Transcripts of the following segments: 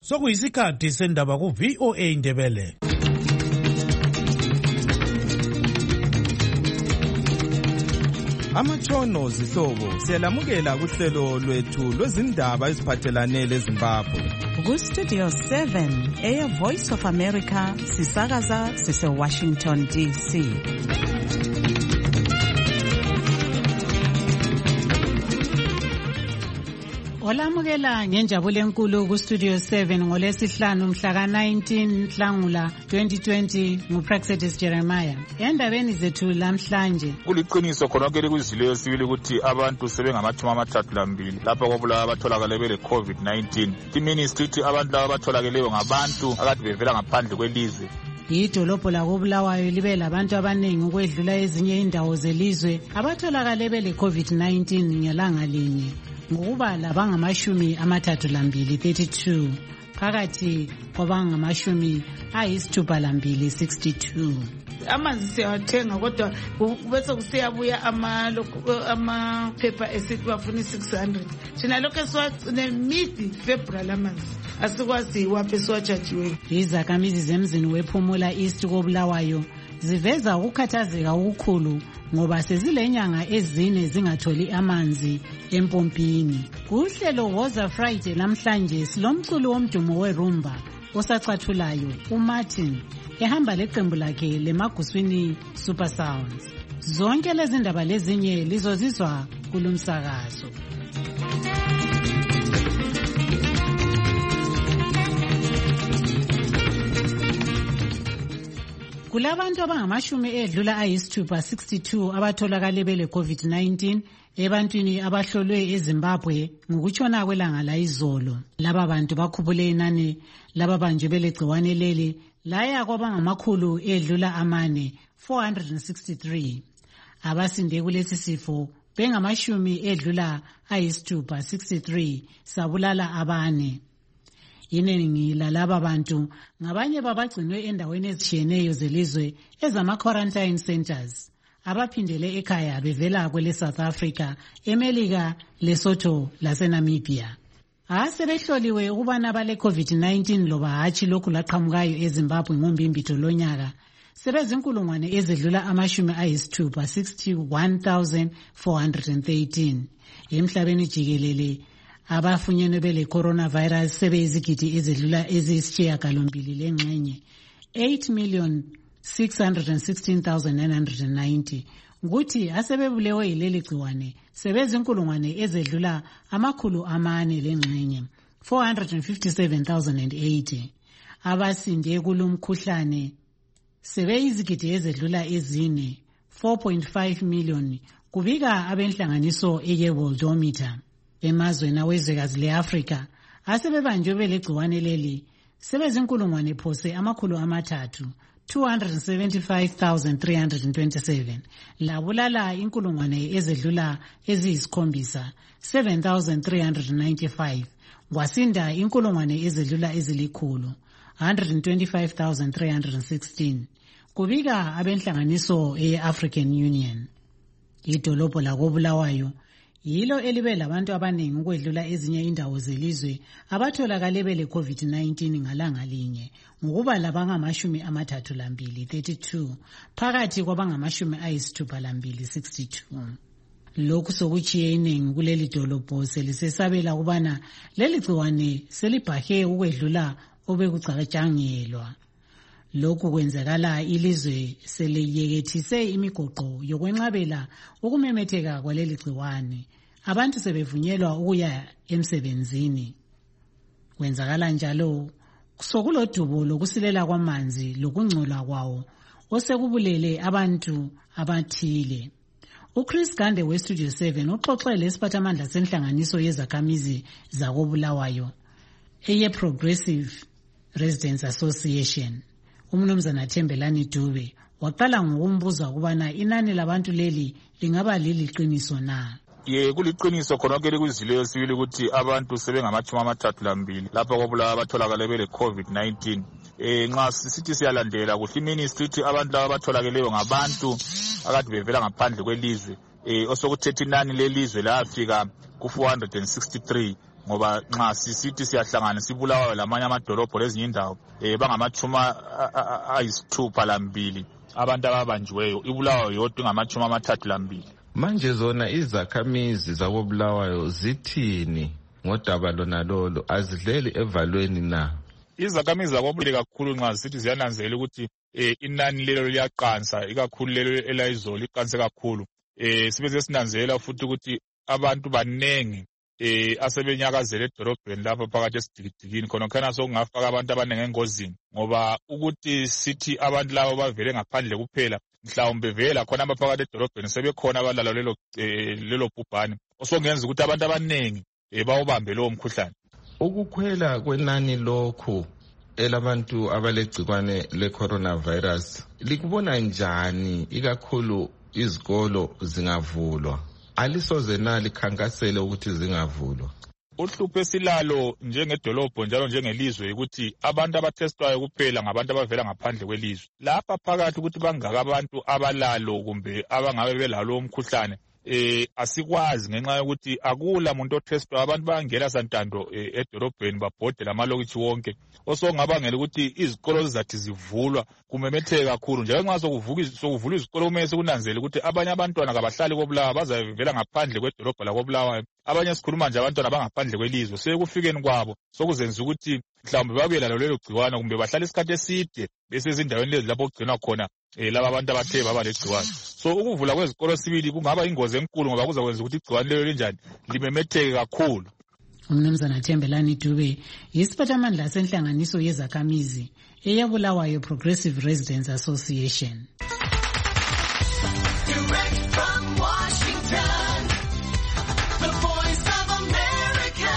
Sokuyisikhathi sendaba ku-VOA Indebele. Amatshono zihlobo siyalamukela kuhlelo lwethu lwezindaba eziphathelane leZimbabwe. Ku-Studio 7 Air Voice of America sisakaza sise-Washington DC. Olamukela ngenjabulo enkulu ku-Studio 7 ngolesihlanu mhla ka-19 Nhlangula 2020 nguPraxedis Jeremiah. Endabeni zethu lamhlanje, kuliqiniso khonokho kuzilo sibili ukuthi abantu sebengama-32 lapha kwabulawa abatholakale bele-COVID-19. Iministry ithi abantu laba abatholakeleyo ngabantu akade bevela ngaphandle kwelizwe. Idolobho lakobulawayo libe labantu abaningi ukwedlula ezinye indawo zelizwe abatholakale bele-COVID-19 ngelanga linye, ngokubala bangama-32 phakathi kwabangama-62 62. Amanzi siyawathenga kodwa bese kusiyabuya amaphepha esithi bafuna 600. Thina lokho siwagcine mid-February amanzi asikwazi iwaphe siwatshajiweyo. Izakhamizi zemzini wePhumula East koBulawayo ziveza ukukhathazeka okukhulu ngoba sezilenyanga ezine zingatholi amanzi empompini. Kuhlelo Woza Friday namhlanje silomculo womdumo weRumba osacathulayo uMartin ehamba leqembu lakhe leMaguswini Super Sounds. Zonke lezi ndaba lezinye lizozizwa kulumsakazo. Kulabantu abangama-62 abatholakale bele-COVID-19 ebantwini abahlolwe eZimbabwe ngokutshona kwelanga layizolo. Laba bantu bakhubule inani lababanjwe belegciwane leli laya kwabangamakhulu edlula 463. Abasinde kulesi sifo bengama-63 sabulala abane. Iningi lalaba bantu ngabanye babagcinwe endaweni ezitshiyeneyo zelizwe ezama-quarantine centers, abaphindele ekhaya bevela kwele South Africa, eMelika, Lesotho laseNamibia. Asebehloliwe ukubana bale COVID-19 loba hatshi lokhu laqhamukayo eZimbabwe ngombimbitho lonyaka sebezinkulungwane ezedlula 61,413. Emhlabeni jikelele abafunyenwe bele coronavirus sebeyizigidi ezedlula eziyisishiyagalombili lengxenye 8,616,990. Kuthi asebebulewe yileli gciwane sebezinkulungwane ezedlula 400 lengxenye 457,080. Abasinde kulumkhuhlane sebeyizigidi ezedlula ezine 4.5 million, kubika abenhlanganiso ye-Worldometer. Emazweni awezwekazi le-Afrika asebebanjwe belegciwane leli sebezinkulungwane phose 275,327, labulala inkulungwane ezedlula eziyisi-7 7,395, kwasinda inkulungwane ezedlula ezilikhulu 125,316, kubika abenhlanganiso ye-African Union. Idolobho lakobulawayo yilo elibe labantu abaningi ukwedlula ezinye indawo zelizwe abatholakale bele COVID-19 ngalanga linye, ngokuba labangama-32 32 phakathi kwabangama-62 62. Lokhu sokutshiye iningi kuleli dolobho selisesabela ukubana leli gciwane selibhahe ukwedlula obekucatshangelwa. Lokhu kwenzakala ilizwe seliyekethise imigoqo yokwenqabela ukumemetheka kwaleli gciwane. Abantu sebevunyelwa ukuya emsebenzini. Kwenzakala njalo sokulodubo lokusilela kwamanzi lokungcola kwawo osekubulele abantu abathile. uChris Gande weStudio 7 uxoxele isiphathamandla senhlanganiso yezakhamizi zakobulawayo eye-Progressive Residents Association, uMnumzana Thembelani Dube, waqala ngokumbuza ukubana inani labantu leli lingaba liliqiniso na. Kuliqiniso khonokho kuzilo sibili ukuthi abantu sebengama-32 lapha kwabulawa abatholakale bele-COVID-19. Nxa sithi siyalandela kuhle iministry ithi abantu laba abatholakeleyo ngabantu akade bevela ngaphandle kwelizwe. Osokuthethe inani lelizwe lafika ku-463 ngoba nxa sisithi siyahlangana sibulawayo lamanye amadolobho lezinye indawo bangamachuma 62 abantu ababanjiweyo, ibulawayo yodwa ingama32. Manje zona izakhamizi zakobulawayo zithini ngodaba lona lolo, azidleli evalweni na? Izakhamizi zakobulawayo kakhulu nxa sithi ziyananzelela ukuthi inani lelo liyaqansa, ikakhulu lelo elayizolo iqanse kakhulu. Sibe sesinanzelela futhi ukuthi abantu banengi asebenyakazela edolobheni lapha phakathi esidikidikini, khona sokungafaka abantu abanengi engozini, ngoba ukuthi sithi abantu labo bavele ngaphandle kuphela, mhlawumbe vela khona abaphakathi edolobheni sebekhona abalalo lelo bhubhane osongenza ukuthi abantu abanengi bawubambe lowo mkhuhlane. Ukukhwela kwenani lokhu elabantu abalegcikwane le-coronavirus likubona njani, ikakhulu izikolo zingavulwa? Alisoze na likhankasele ukuthi zingavulwa? Uhlupho esilalo njengedolobho njalo njengelizwe ukuthi abantu abathestwayo kuphela ngabantu abavela ngaphandle kwelizwe. Lapha phakathi ukuthi bangaka abantu abalalo kumbe abangabe belalo umkhuhlane asikwazi ngenxa yokuthi akula muntu othestwayo. Abantu bayangena santando edolobheni babhode lamalokitshi wonke, osongabangela ukuthi izikolo zizathi zivulwa kumemetheke kakhulu. Njalo nxa sokuvulwa izikolo kumele sikunanzele ukuthi abanye abantwana kabahlali koBulawayo bazavela ngaphandle kwedolobho lakoBulawayo, abanye sikhuluma nje abantwana bangaphandle kwelizwe. Sekufikeni kwabo sokuzenza ukuthi mhlawumbe babe lalo lelo gciwane kumbe bahlale isikhathi eside besezindaweni lezi lapho kugcinwa khona laba abantu abathe baba legciwane. So ukuvula kwezikolo sibili kungaba ingozi enkulu ngoba kuzakwenza ukuthi igciwane lelo linjani limemetheke kakhulu. Umnumzana Thembelani Dube yisiphathamandla senhlanganiso yezakhamizi eyaBulawayo Progressive Residents Association. Direct from Washington, the Voice of America,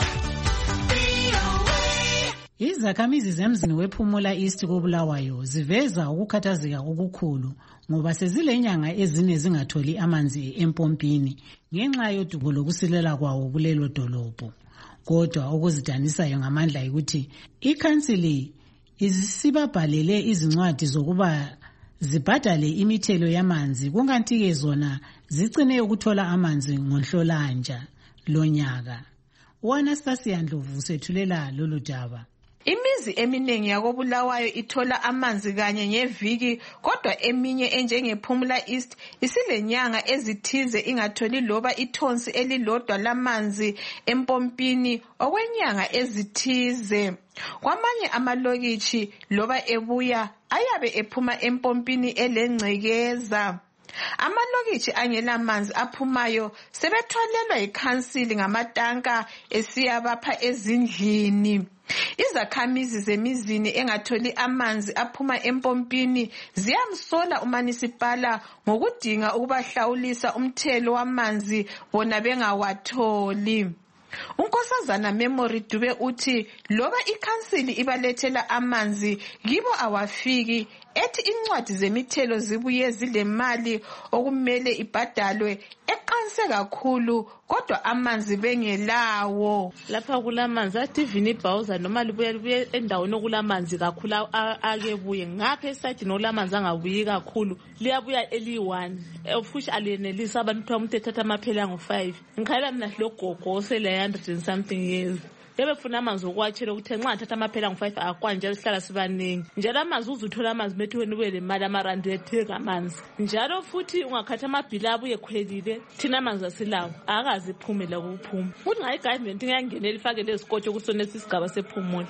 VOA. Izakhamizi zemzini wePhumula East koBulawayo ziveza ukukhathazeka okukhulu ngoba sezilenyanga ezine zingatholi amanzi empompini ngenxa yodubo lokusilela kwawo kulelo dolobho. Kodwa okuzidanisayo ngamandla ukuthi ikhansili isibabhalele izincwadi zokuba zibhadale imithelo yamanzi, kunganti ke zona zicine ukuthola amanzi ngoNhlolanja lonyaka. uAnastasia Ndlovu usethulela lolu daba. Imizi eminingi yakoBulawayo ithola amanzi kanye ngeviki, kodwa eminye enjengePhumula East isilenyanga ezithize ingatholi loba ithonsi elilodwa lamanzi empompini okwenyanga ezithize. Kwamanye amalokitshi loba ebuya ayabe ephuma empompini elengcekeza. Amalokitshi angela manzi aphumayo sebetholelwa ikhansili ngamatanka esiyabapha ezindlini. Izakhamizi zemizini engatholi amanzi aphuma empompini ziyamsola uMunicipal ngokudinga ukubahlawulisa umthelo wamanzi bona bengawatholi. Unkosazana Memory Dube uthi loba ikhansili ibalethela amanzi kibo awafiki, ethi incwadi zemithelo zibuye zilemali okumele ibhadalwe eqanse kakhulu kodwa amanzi bengelawo. Lapha kulamanzi athi vinibhawuza noma libuye endaweni okulamanzi kakhulu akebuye ngapha esathi nolamanzi angabuyi kakhulu liyabuya eli1 futhi aliyenelisa abantu umuntu ethatha amaphela ngo5. Ngikhala mina logogo osele 100 and something years befuna amanzi okwatshela ukuthi nxa thatha amaphela ngo5 akwanje sihlala sibaningi njalo amanzi uzuthola amanzi methweni ube lemali amarandi etheka amanzi njalo futhi ungakhatha amabhili abuye khwelile thina amanzi asilawo akazi iphumela kuphuma futhi ngayi government ingangenela ifake lezikotsho kusonesi isigaba sephumula.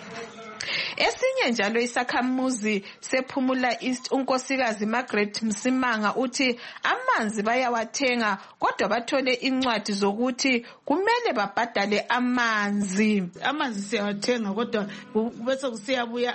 Esinye njalo isakhamuzi sePhumula East unkosikazi Margaret Msimanga uthi amanzi bayawathenga kodwa bathole incwadi zokuthi kumele babhadale amanzi. Amanzi siyawathenga kodwa bese kusiyabuya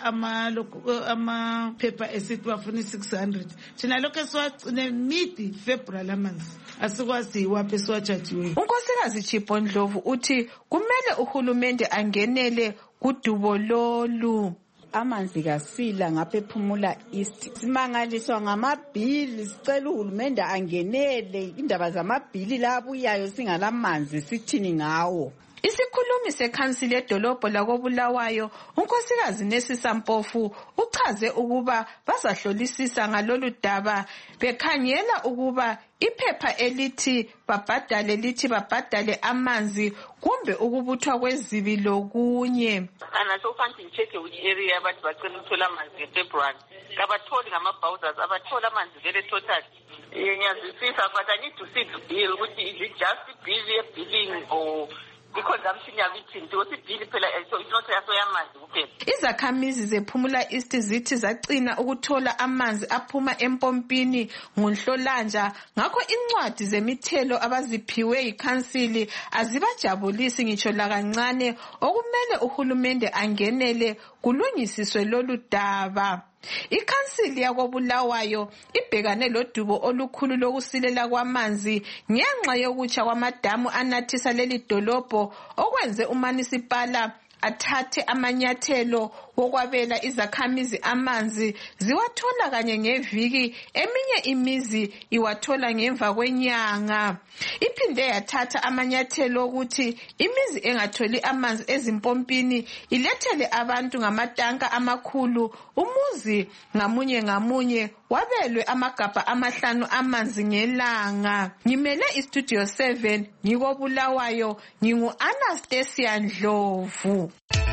amaphepha esithi bafuna 600. Thina lokho siwagcine mid-February amanzi asikwazi iwaphe siwatshajiwe. Unkosikazi Chipho Ndlovu uthi kumele uhulumende angenele kudubo lolu. Amanzi kasila ngapha ePhumula East. Simangaliswa ngamabhili, sicela uhulumende angenele indaba zamabhili labuyayo singalamanzi sithini ngawo. Isikhulumi sekhansili edolobho lakobulawayo unkosikazi Nesisa Mpofu uchaze ukuba bazahlolisisa ngalolu daba bekhangela ukuba iphepha elithi babhadale amanzi kumbe ukubuthwa kwezibi lokunye. Ana so fancy check which area abantu bacela ukuthola amanzi ngeFebruary. Kabatholi ngama-bowsers abathola amanzi vele total. Ngiyazwisisa but I need to see the bill ukuthi is it just billing or i-consumption yakithi because ibhili phela so it's not yamanzi kuphela. Izakhamizi zePhumula East zithi zagcina ukuthola amanzi aphuma empompini ngoNhlolanja ngakho incwadi zemithelo abaziphiwe yikhansili azibajabulisi ngitsho lakancane okumele uhulumende angenele kulungisiswe lolu daba. Ikhansili yakobulawayo ibhekane lodubo olukhulu lokusilela kwamanzi ngenxa yokutsha kwamadamu anathisa leli dolobho okwenze uMunicipal athathe amanyathelo wokwabela izakhamizi amanzi ziwathola kanye ngeviki eminye imizi iwathola ngemva kwenyanga. Iphinde yathatha amanyathelo ukuthi imizi engatholi amanzi ezimpompini ilethele abantu ngamatanka amakhulu umuzi ngamunye wabelwe amagabha 5 amanzi ngelanga. Ngimele iStudio 7 ngikobulawayo ngingu Anastasia Ndlovu.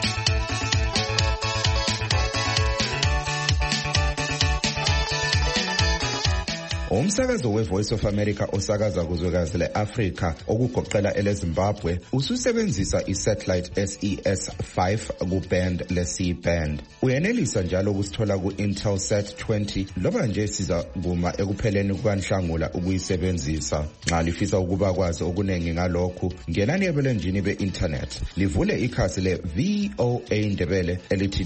Umsakazo weVoice of America osakaza kuzwekazi leAfrika okugoqela eleZimbabwe ususebenzisa isatellite SES5 kuband leC-band. Uyenelisa njalo ukusithola ku-Intelsat 20 loba nje siza kuma ekupheleni kukaNhlangula ukuyisebenzisa. Nxa lifisa ukuba kwazi okunengi ngalokhu, ngenani ebulenjini be-internet. Livule ikhasi le-VOA Ndebele elithi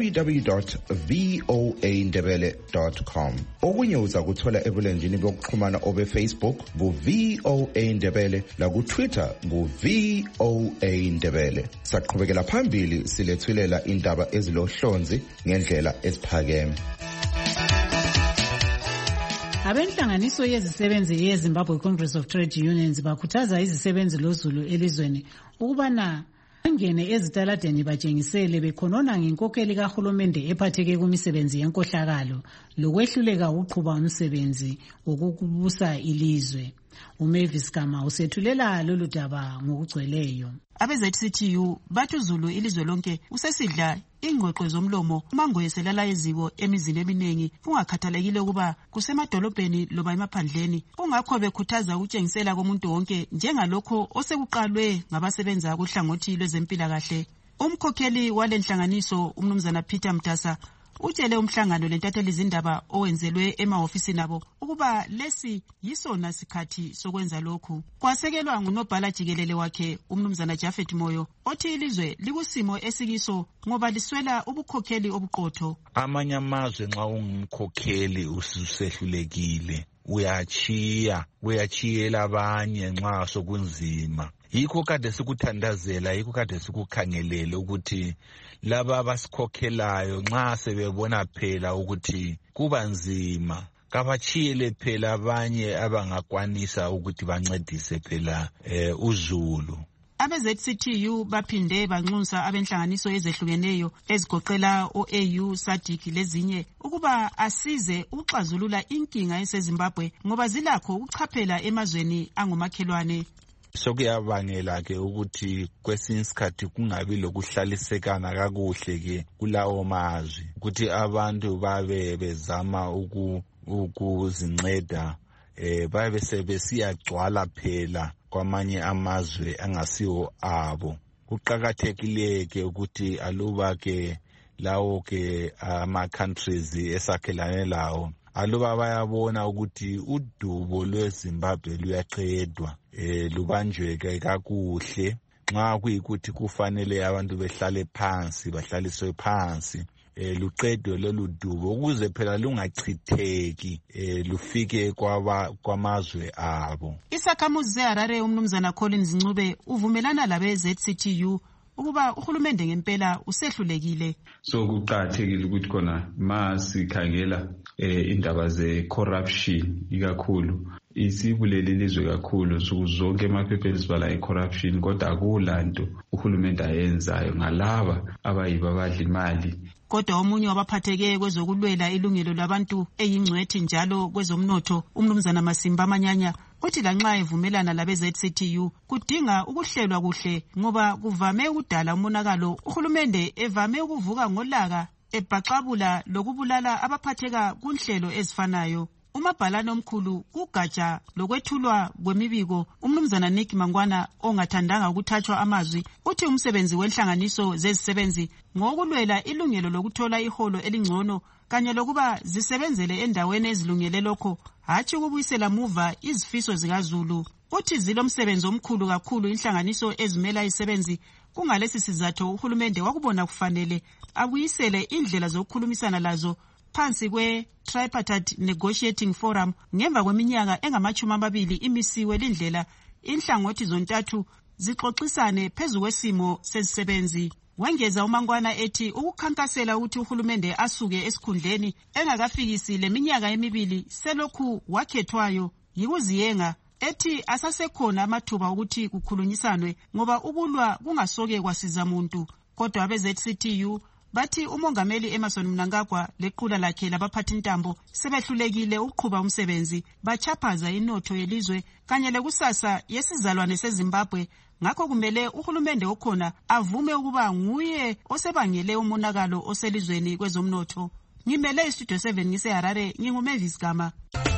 www.voandebele.com. Okunye uza kuthola ebulenjini bokuxhumana obe-Facebook ku-VOA Ndebele laku-Twitter ku-VOA Ndebele. Saqhubekela phambili silethulela indaba ezilohlonzi ngendlela esiphakeme. Abenhlanganiso yezisebenzi yeZimbabwe Congress of Trade Unions bakhuthaza izisebenzi loZulu elizweni ukubana bangene ezitaladeni batshengisele bekhonona ngenkokheli kahulumende ephatheke kumisebenzi yenkohlakalo lokwehluleka ukuqhuba umsebenzi wokubusa ilizwe. uMavis Kama usethulela lolu daba ngokugcweleyo. Abe-ZCTU bathi uZulu ilizwe lonke usesidla ingqoqo zomlomo umango yeselala eziko emizini eminingi kungakhathalekile ukuba kusemadolobheni loba emaphandleni. Kungakho bekhuthaza ukutshengisela komuntu wonke njengalokho osekuqalwe ngabasebenza kuhlangothi lwezempilakahle. Umkhokheli walenhlanganiso umnumzana Peter Mtasa utshele umhlangano lentatheli izindaba owenzelwe emahofisini abo ukuba lesi yisona sikhathi sokwenza lokhu. Kwasekelwa ngunobhala jikelele wakhe umnumzana Jafet Moyo othi ilizwe likusimo esikiso ngoba liswela ubukhokheli obuqotho. Amanye amazwe nxa ungumkhokheli ususehlulekile uyachiyela abanye nxa sokunzima. Yikho kade sikuthandazela, yikho kade sikukhangelele ukuthi laba abasikhokhelayo nxa sebebona phela ukuthi kuba nzima kabachiyele phela abanye abangakwanisa ukuthi bancedise phela uZulu. Abe-ZCTU baphinde banxusa abenhlanganiso ezehlukeneyo ezigoqela o-AU, SADC lezinye ukuba asize ukuxazulula inkinga eseZimbabwe ngoba zilakho ukuchaphela emazweni angumakhelwane. Sokuyabangela ke ukuthi kwesinye isikhathi kungabi lokuhlalisekana kakuhle ke kulawo mazwi ukuthi abantu babe bezama ukuzinceda babe sebesiyagcwala phela kwamanye amazwe angasiwo abo. Kuqakathekile ke ukuthi aluba ke lawo ke ama countries esakhelane lawo aluba bayabona ukuthi udubo lweZimbabwe luyaqedwa lubanjwe kakuhle nxa kuyikuthi kufanele abantu behlale phansi bahlaliswe phansi luqedwe lolu dubo ukuze phela lungachitheki lufike kwamazwe abo. Isakhamuzi seHarare umnumzana Collins Ncube uvumelana labe-ZCTU ukuba uhulumende ngempela usehlulekile. So kuqakathekile ukuthi khona masikhangela indaba ze corruption ikakhulu isibulele ilizwe kakhulu nsuku zonke emaphepheni sibala i-corruption, kodwa akulanto uhulumende ayenzayo ngalaba abayibo abadla imali. Kodwa omunye wabaphatheke kwezokulwela ilungelo labantu eyingcwethi njalo kwezomnotho, umnumzana Masimba Amanyanya, uthi lanxa evumelana labe-ZCTU kudinga ukuhlelwa kuhle ngoba kuvame ukudala umonakalo. Uhulumende evame ukuvuka ngolaka ebhaxabula lokubulala abaphatheka kunhlelo ezifanayo. Umabhalane omkhulu kugatsha lokwethulwa kwemibiko, umnumzana Nick Mangwana ongathandanga ukuthathwa amazwi, uthi umsebenzi wenhlanganiso zezisebenzi ngokulwela ilungelo lokuthola iholo elingcono kanye lokuba zisebenzele endaweni ezilungele lokho, hatshi ukubuyisela muva izifiso zikaZulu. Uthi zilomsebenzi omkhulu kakhulu inhlanganiso ezimela isebenzi. Kungalesi sizatho uhulumende wakubona kufanele abuyisele indlela zokukhulumisana lazo phansi kwe-Tripartite Negotiating Forum ngemva kweminyaka engama-20 imisiwe lindlela inhlangothi zontathu zixoxisane phezu kwesimo sezisebenzi. Wengeza uMangwana ethi ukukhankasela ukuthi uhulumende asuke esikhundleni engakafikisi leminyaka emibili selokhu wakhethwayo yikuziyenga, ethi asasekhona amathuba ukuthi kukhulunyisanwe ngoba ukulwa kungasoke kwasiza muntu. Kodwa abe-ZCTU bathi umongameli Emmerson Mnangagwa lequla lakhe labaphathintambo sebehlulekile ukuqhuba umsebenzi, bachaphaza inotho yelizwe kanye lekusasa yesizalwane seZimbabwe. Ngakho kumele uhulumende okhona avume ukuba nguye osebangele umonakalo oselizweni kwezomnotho. Ngimele iStudio 7 ngiseHarare, nginguMavis Gama.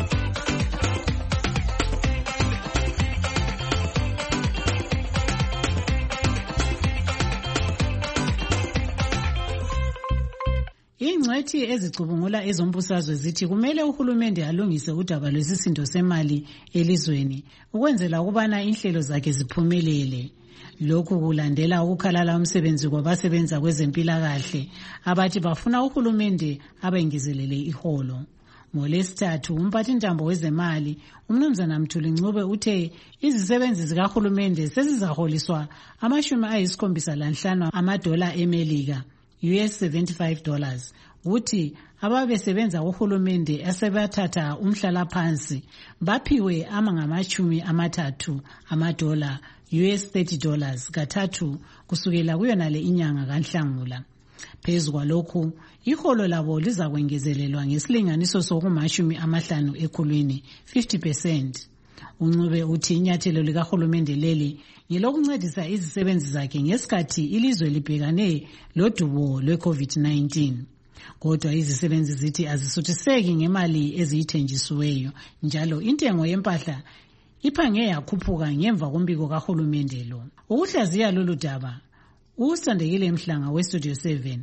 Ingcwethi ezicubungula ezombusazwe zithi kumele uhulumende alungise udaba lwesisindo semali elizweni ukwenzela ukubana inhlelo zakhe ziphumelele. Lokhu kulandela ukukhalala umsebenzi kwabasebenza kwezempilakahle abathi bafuna uhulumende abengezelele iholo. NgoLesithathu umphathintambo wezemali umnumzana Mthuli Ncube uthe izisebenzi zikahulumende sezizaholiswa $75 amadola eMelika, $75, uthi ababesebenza uhulumende asebathatha umhlala phansi baphiwe $30 amadola, $30 kathathu kusukela kuyonale inyanga kaNhlangula. Phezu kwalokhu iholo labo lizakwengezelelwa ngesilinganiso soku50 ekhulwini, 50%. Uncube uthi inyathelo likahulumende leli ngelokuncedisa izisebenzi zakhe ngesikhathi ilizwe libhekane lodubo lwe-COVID-19. Kodwa izisebenzi zithi azisuthiseki ngemali eziyithenjisiweyo, njalo intengo yempahla iphange yakhuphuka ngemva kombiko kahulumende lo. Ukuhlaziya lolu daba, uSandekile Mhlanga weStudio 7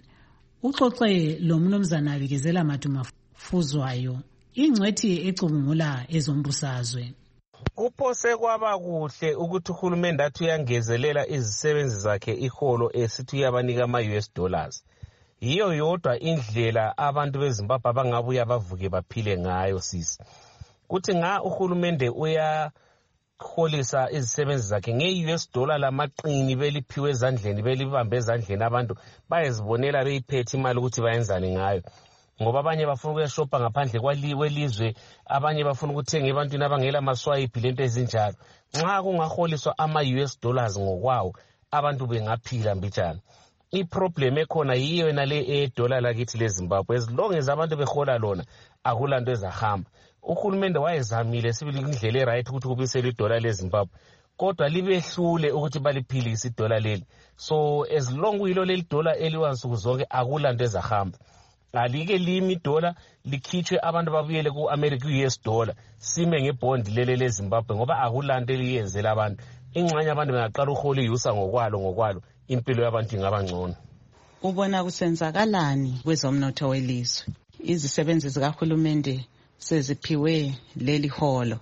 uxoxe lo mnumzana Bikezela Madumafuzwayo, ingcwethi ecubungula ezombusazwe. Kuphose kwaba kuhle ukuthi uhulumende athi uyangezelela izisebenzi zakhe iholo esithi uyabanika ama-$. Yiyo yodwa indlela abantu beZimbabwe abangabuya bavuke baphile ngayo sisi. Kuthi nga uhulumende uyaholisa izisebenzi zakhe nge-$, lamaqini beliphiwe ezandleni, belibambe ezandleni, abantu bayezibonela beyiphethe imali ukuthi bayenzani ngayo. Ngoba abanye bafuna ukuyashopha ngaphandle kwelizwe, abanye bafuna ukuthenga ebantwini abangela maswayiphi lento ezinjalo. Nxa kungaholiswa ama-$, ngokwawo abantu bengaphila mbijana. Iproblem ekhona yiyo yona le $1 lakithi leZimbabwe. As long as abantu behola lona akulanto ezahamba. Uhulumende wayezamile sibili indlela eright ukuthi kubisele $1 leZimbabwe, kodwa libehlule ukuthi baliphilise $1 leli. So as long uyilo leli $1 eliwansuku zonke akulanto ezahamba. Alike limi $1 likhitshwe abantu babuyele ku-America $, sime ngebond lele leZimbabwe ngoba akulanto eliyenzela abantu. Ingxenye abantu bengaqala uhole iyusa ngokwalo impilo yabantu ingaba ngcono. Ubona kusenzakalani kwezomnotho welizwe? Izisebenzi zikahulumende seziphiwe leli holo.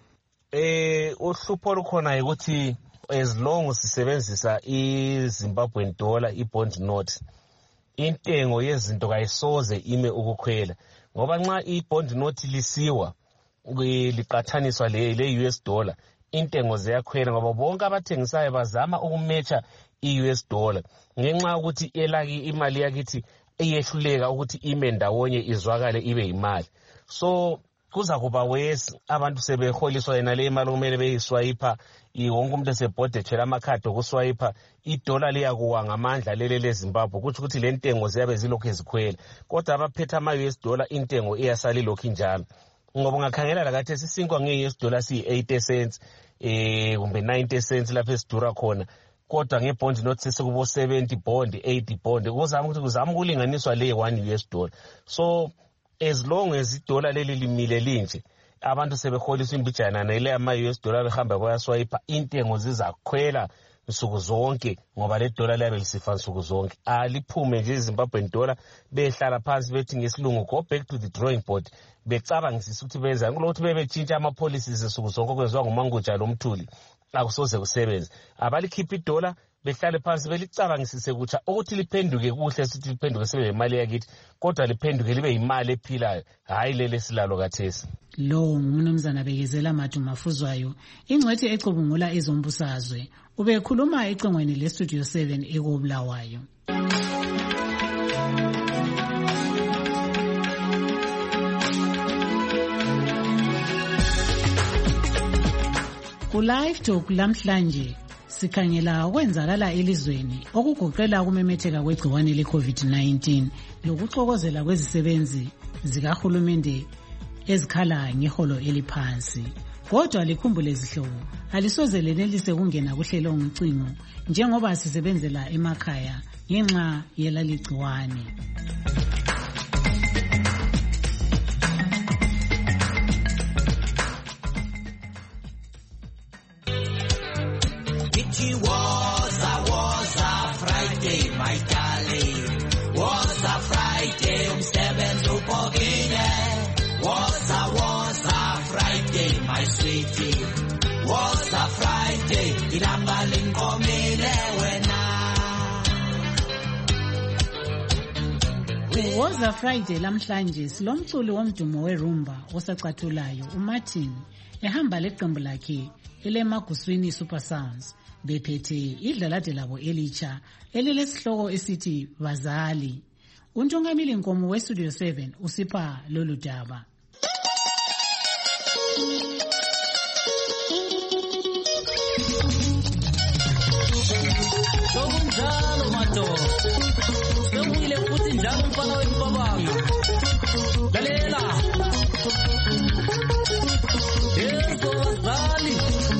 Uhlupho olukhona ukuthi as long sisebenzisa iZimbabwean dollar, ibond note, intengo yezinto kayisoze ime ukukhwela ngoba nxa ibond note lisiwa liqathaniswa le-$, intengo ziyakhwela ngoba bonke abathengisayo bazama ukumecha i-$, ngenxa ukuthi imali yakithi iyehluleka ukuthi ime ndawonye izwakale ibe imali. So kuza kuba wesi abantu sebeholiswa yena le imali okumele beyiswayipa wonke umuntu esebhode ethwele amakhadi okuswayipa idola liyakuwa ngamandla lele leZimbabwe kuthi ukuthi le ntengo ziyabe zilokhu ezikhwela kodwa abaphethe ama-US dollar intengo iyasala ilokhu injalo ngoba ungakhangela lakathi sisinkwa nge-US dollar siyi-80 cents kumbe 90 cents lapho esidura khona kodwa ngebond note sesekubo 70 bond 80 bond kuzama ukulinganiswa le 1 US dollar. So as long as idola leli limile linje abantu sebeholiswa imbijana nele ama-US dollar behamba bayaswayipa intengo zizakhwela nsuku zonke ngoba le dola liyabe lisifa nsuku zonke aliphume nje iZimbabwean dollar behlala phansi bethi ngesilungu go back to the drawing board becabangisisa ukuthi benza ukuthi bebetshintsha ama-policies nsuku zonke okwenziwa nguMangoja lomthuli akusoze kusebenze abalikhipha idola behlale phansi belicabangisise kutsha ukuthi liphenduke kuhle sithi liphenduke sebe imali yakithi kodwa liphenduke libe imali ephilayo hayi lele silalo kathesi. Lo ngumnumzana Bekezela Madu Mafuzwayo ingcwethi ecubungula ezombusazwe ubekhuluma ecengweni leStudio 7 eKobulawayo. Ku live talk lamhlanje sikhangela okwenzakala elizweni okugoqela ukumemetheka kwegciwane le-COVID-19 lokuxokozela kwezisebenzi zikahulumende ezikhala ngeholo eliphansi. Kodwa likhumbule zihlobo alisoze lenelise kungena kuhlelo ngocingo njengoba sisebenzela emakhaya ngenxa yelaligciwane. Was a Friday, my darling. Was a Friday, umsebenzi ubhokile. Was a Friday, my sweetie. Was a Friday, ilanga linkomile wena. Was a Friday lamhlanje silomculi womdumo werumba osacathulayo uMartin ehamba leqembu lakhe eleMaguswini Super Sounds bephethe idlalade labo elitsha elilesihloko esithi Bazali. Untongamili Nkomo weStudio 7 usipha lolu daba. Sokunjalo madoda sekuyile futhi njalo umfana wempabanga lalela Bazali.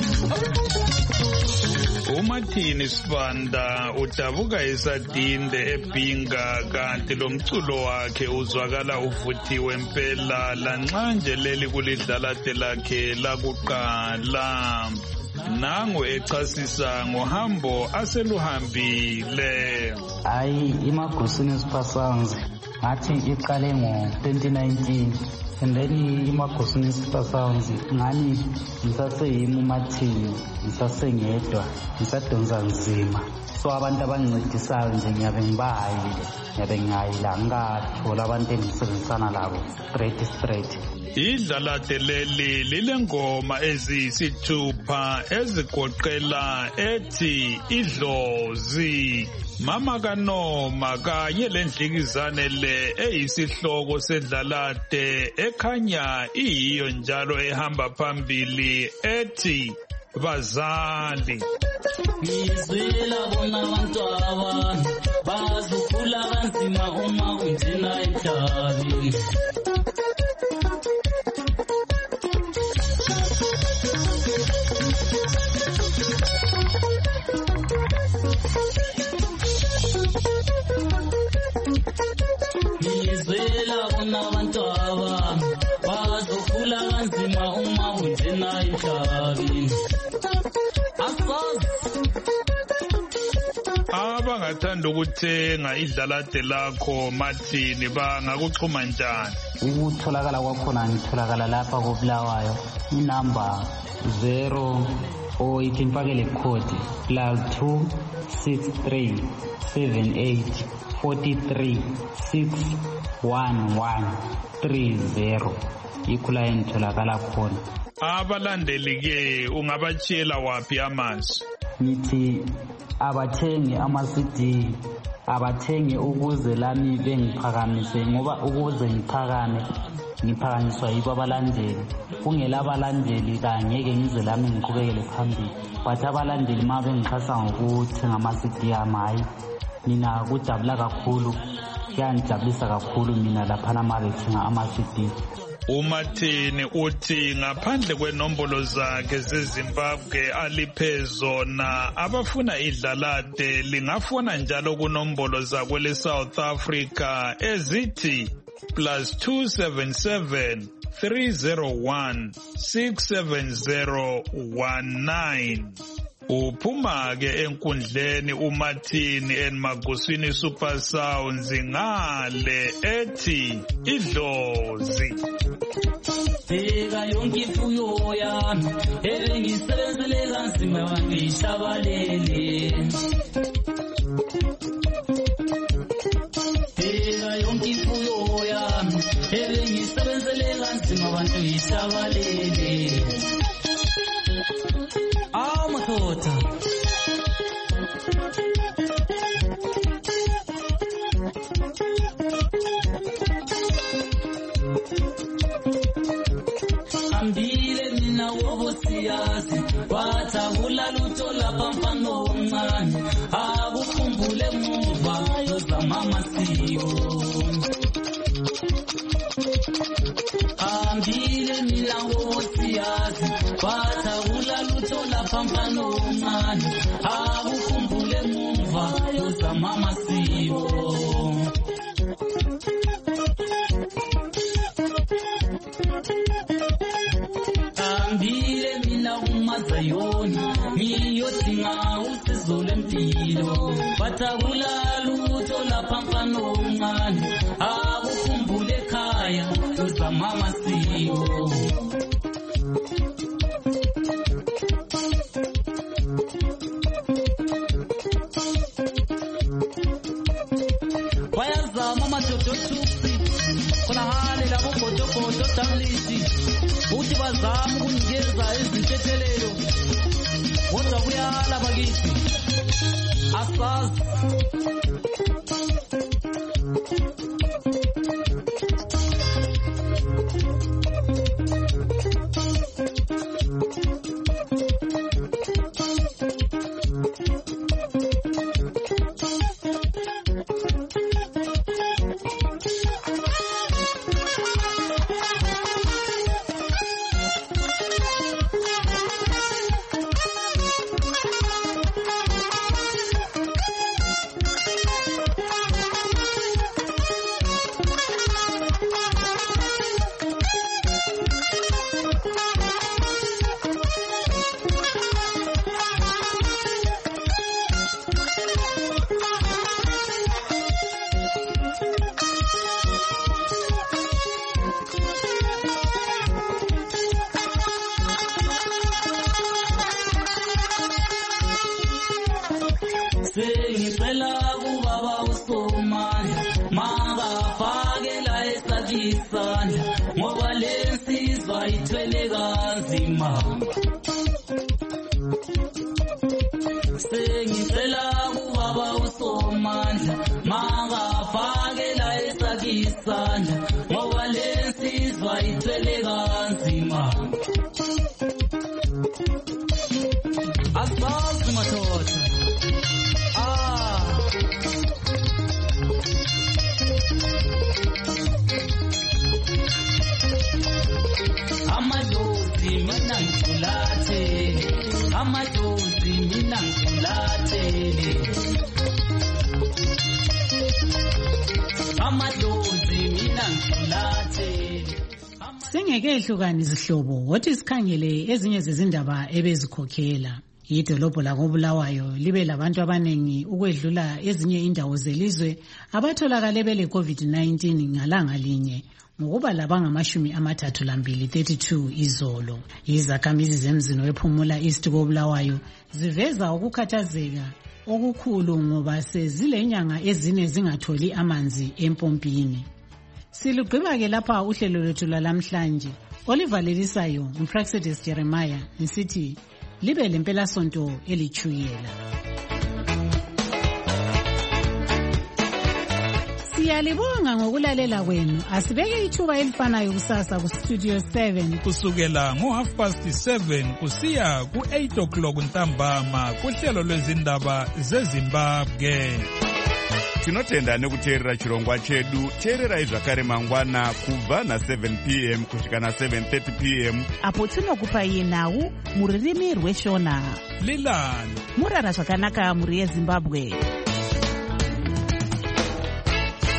uMartin Sibanda udabuka esadinde ebhinga kanti lo mculo wakhe uzwakala uvuthiwe impela lanxanje leli kulidlalade lakhe lakuqala nangu echasisa ngohambo aseluhambile. Hayi iMaguswini Super Sounds ngathi iqale ngo-2019 and then iMaguswini Super Sounds ngani ngisaseyimi uMartin ngisasengedwa ngisadonsa nzima so abantu abangincedisayo nje ngiyabe ngingayila ngikathola abantu engisebenzisana labo straight. Idlalade leli lilengoma eziyisithupha ezigoqela ethi Idlozi, Mama kaNoma kanye lendlikizane le eyisihloko sedlalade ekhanya iyiyo njalo ehamba phambili ethi Bazali. Ngizwela bona abantu abantu bazukula kanzima uma unjena emhlabeni. Ngizwela bona abantu abantu bazukula kanzima uma unjena emhlabeni. Abangathanda ukuthenga idlalade lakho Martin bangakuxhuma njani? Ukutholakala kwakhona ngitholakala lapha koBulawayo inamba 0 or ikimpakele code +2 63 78 43 611 30 ikhula ngitholakala khona. Abalandeli ke ungabatshela wapi amazwi? Nithi abathengi ama-CD abathenge ukuze lami bengiphakamise, ngoba ukuze ngiphakame ngiphakanyiswa yibo abalandeli. Kungela abalandeli kangeke ngize lami ngiqhubekele phambili, but abalandeli ma bengixhasa ngokuthenga ama-CD ami, hayi mina kudabula kakhulu, kuyangijabulisa kakhulu mina laphana ma bethenga ama-CD. uMartin uthi ngaphandle kwenombolo zakhe zeZimbabwe aliphe zona, abafuna idlalade lingafona njalo kunombolo zakwele South Africa ezithi +277 301 67019. Uphuma ke enkundleni uMartin eMaguswini Super Sounds ngale ethi idlozi. Bheka yonke imfuyo yami ebengisebenzele kanzima bangishabalele. Bheka yonke imfuyo yami ebengisebenzele kanzima bangishabalele. Amakhotha ambile mina wobosiyazi wathakula lutho lapha mfana omncane akukhumbule muva lozamama siyo. Ambile mina wobosiyazi wathakula lutho lapha mfana omncane akukhumbule muva lozamama siyo. Ambile mina umazayoni ngiyodinga usizo lempilo, wathakula lutho lapha mfana omncane akukhumbule ekhaya lozamama siyo. Wayazama amadodo thusi khona hale labo godogodo tableti uthi bazama ukunikeza izintethelelo, kodwa kuyala bakithi asazi. Sengicela kubaba uSomandla makafakela esakisandla ngoba lensizwa ithwele kanzima. Sengicela kubaba uSomandla makafakela esakisandla ngoba lensizwa ithwele kanzima. Asazi madoda amadozi mina ngifulathele, amadozi mina ngifulathele, amadozi mina ngifulathele. Singekehlukani izihlobo, wothi sikhangele ezinye zezindaba ebezikhokhela. Idolobho lakoBulawayo libe labantu abanengi ukwedlula ezinye indawo zelizwe abatholakale bele COVID-19 ngalanga linye, ngokuba labangama32 32 izolo. Izakhamizi zemzini wePhumula East koBulawayo ziveza ukukhathazeka okukhulu ngoba sezilenyanga ezine zingatholi amanzi empompini. Silugqiba ke lapha uhlelo lwethu lwalamhlanje olivalelisayo uMpraxedes Jeremiah nsithi libe lempela sonto elichuyela. Siyalibonga ngokulalela kwenu. Asibeke ithuba elifanayo kusasa ku Studio 7 kusukela ngo7:30 kusiya ku8 o'clock ntambama kuhlelo lwezindaba zeZimbabwe. Tinotenda nekuteerera chirongwa chedu. Teererai zvakare mangwana kubva na7 p.m. kusvika na7:30 p.m. apo tinokupai nhau mururimi rweshona. Lilani murara zvakanaka muri yeZimbabwe.